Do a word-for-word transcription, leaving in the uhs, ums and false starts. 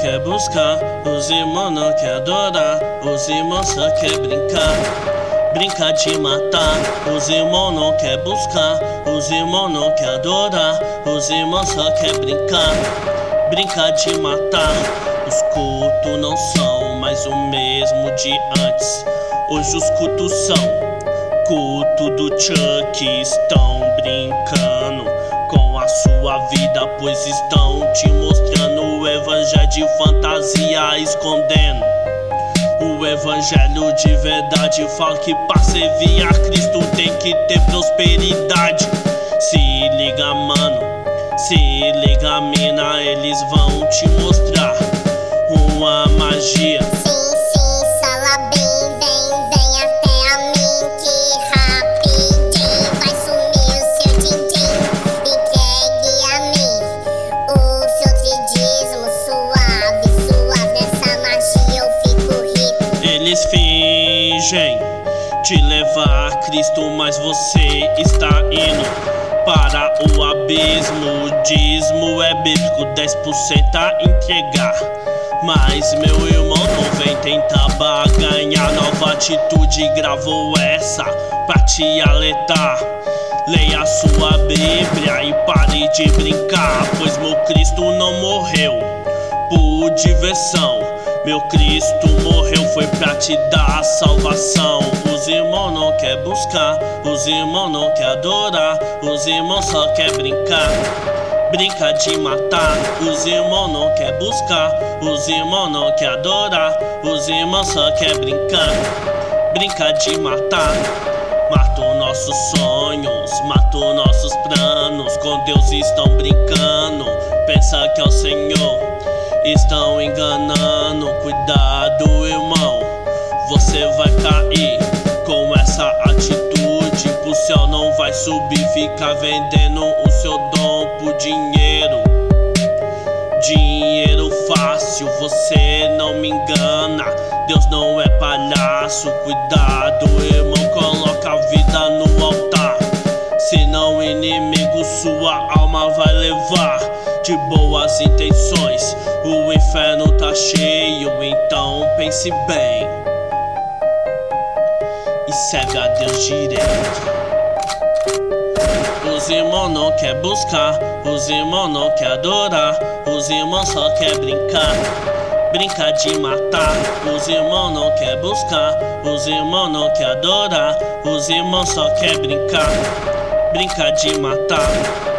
quer buscar, os irmãos não quer adorar, os irmãos só quer brincar. Brincar de matar, os irmãos não quer buscar, os irmãos não quer adorar, os irmãos só quer brincar. Brincar de matar, os cultos não são mais o mesmo de antes. Hoje os cultos são culto do Chuck, estão brincando com a sua vida, pois estão te mostrando o evangelho de fantasia, escondendo o evangelho de verdade. Fala que pra servir a Cristo tem que ter prosperidade. Se liga, mano, se liga, mina, eles vão te mostrar uma magia. Eles fingem te levar a Cristo, mas você está indo para o abismo. O dízimo é bíblico, dez por cento a entregar. Mas meu irmão, não vem tentar baganhar. Nova Atitude gravou essa pra te alertar. Leia a sua Bíblia e pare de brincar, pois meu Cristo não morreu por diversão. Meu Cristo morreu foi pra te dar a salvação. Os irmãos não quer buscar, os irmãos não quer adorar, os irmãos só quer brincar. Brincar de matar, os irmãos não quer buscar, os irmãos não quer adorar, os irmãos só quer brincar. Brincar de matar, matou nossos sonhos, matou nossos planos. Com Deus estão brincando, pensa que é o Senhor, estão enganando. Cuidado, irmão, você vai cair com essa atitude. Pro céu não vai subir, ficar vendendo o seu dom por dinheiro. Dinheiro fácil, você não me engana. Deus não é palhaço. Cuidado, irmão, coloca a vida no altar, senão o inimigo sua alma vai levar. De boas intenções, o inferno tá cheio, então pense bem e segue a Deus direito. Os irmãos não quer buscar, os irmãos não quer adorar, os irmãos só quer brincar. Brincar de matar, os irmãos não quer buscar, os irmãos não quer adorar, os irmãos só quer brincar. Brincar de matar.